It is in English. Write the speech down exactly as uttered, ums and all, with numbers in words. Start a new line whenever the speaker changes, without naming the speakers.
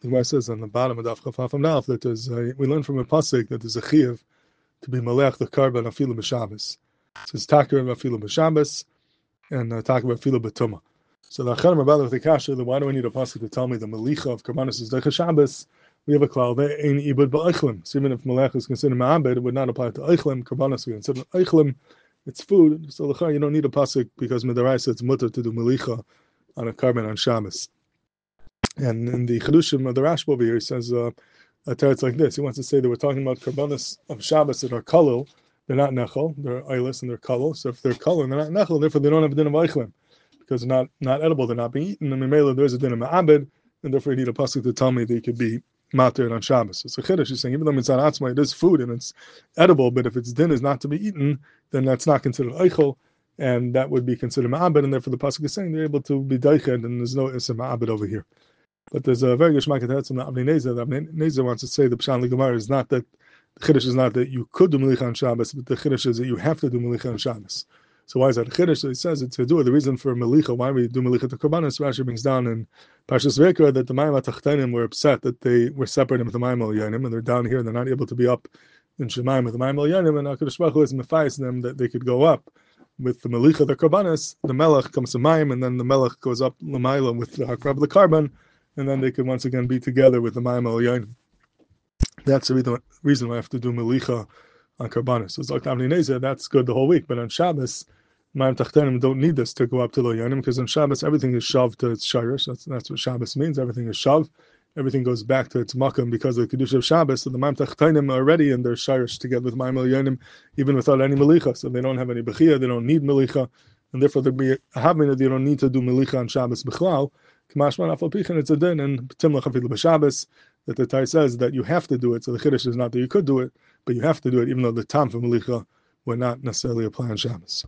The Gemara says on the bottom of Daf Chafaf Amnaf that there's a, we learn from a pasuk that there's a chiyuv to be malech the karban afilu b'Shabbos. It says takir afilu b'Shabbos and uh, takir afilu b'tumah. So the Acharim Rabbalah with the kasha, why do I need a pasuk to tell me the malicha of karbanos is deicha Shabbos? We have a klal that ain't ibud ba'eichlim. So even if malech is considered ma'abed, it would not apply to eichlim. Karbanos we consider eichlim. It's food. So you don't need a pasuk because midaraisa it's mutter to do malicha on a karban on Shabbos. And in the Chedushim of the Rashba over here, he says uh, a teretz like this. He wants to say that we're talking about karbanos of Shabbos that are kalil. They're not nechel. They're eilis and they're kalil. So if they're kalil and they're not nechel, therefore they don't have a din of eichlim because they're not, not edible. They're not being eaten. And Mimela, there's a din of ma'abed, and therefore you need a pasuk to tell me that it could be matir on Shabbos. So Chiddush is saying even though mitzvah atzma it is food and it's edible, but if its din is not to be eaten, then that's not considered eichel, and that would be considered ma'abed, and therefore the pasuk is saying they're able to be deiched, and there's no ism ma'abed over here. But there's a very good shmakat teretz from the Avnei Nezer. The Avnei Nezer wants to say the Pshan Gemara is not that the Chiddush is not that you could do Melicha on Shabbos, but the Chiddush is that you have to do Melicha on Shabbos. So why is that a Chiddush? So he says it's to do it. The reason for Melicha, why we do Melicha to Karbanos, Rashi brings down in Parshas Vayikra that the Mayim HaTachtenim were upset that they were separated with the Mayim Elyonim, and they're down here and they're not able to be up in Shemayim with the Mayim Elyonim, and HaKadosh Baruch Hu is mefayis them that they could go up with the Melicha, the Karbanos. The Melech comes to Mayim, and then the Melech goes up L'mayla with the Hakrab, the Karban, and then they could once again be together with the Mayim Elyonim. That's the reason why I have to do Melicha on Karbanos. So it's like Avnei Nezer, that's good the whole week, but on Shabbos, Mayim Tachtenim don't need this to go up to L'yonim, because on Shabbos everything is shoved to its shirish. That's, that's what Shabbos means. Everything is shoved. Everything goes back to its makam because of the Kedusha of Shabbos. So the Mayim Tachtenim are already in their shirish together with Mayim Elyonim, even without any Melicha. So they don't have any Bechia, they don't need Melicha, and therefore there be a having they don't need to do Melicha on Shabbos B'chlal. K'mashman afal pichin, it's a din, and Timlach Afilu B'Shabbos, that the Tay says that you have to do it. So the Chiddush is not that you could do it, but you have to do it, even though the Tam for Melicha would not necessarily apply on Shabbos.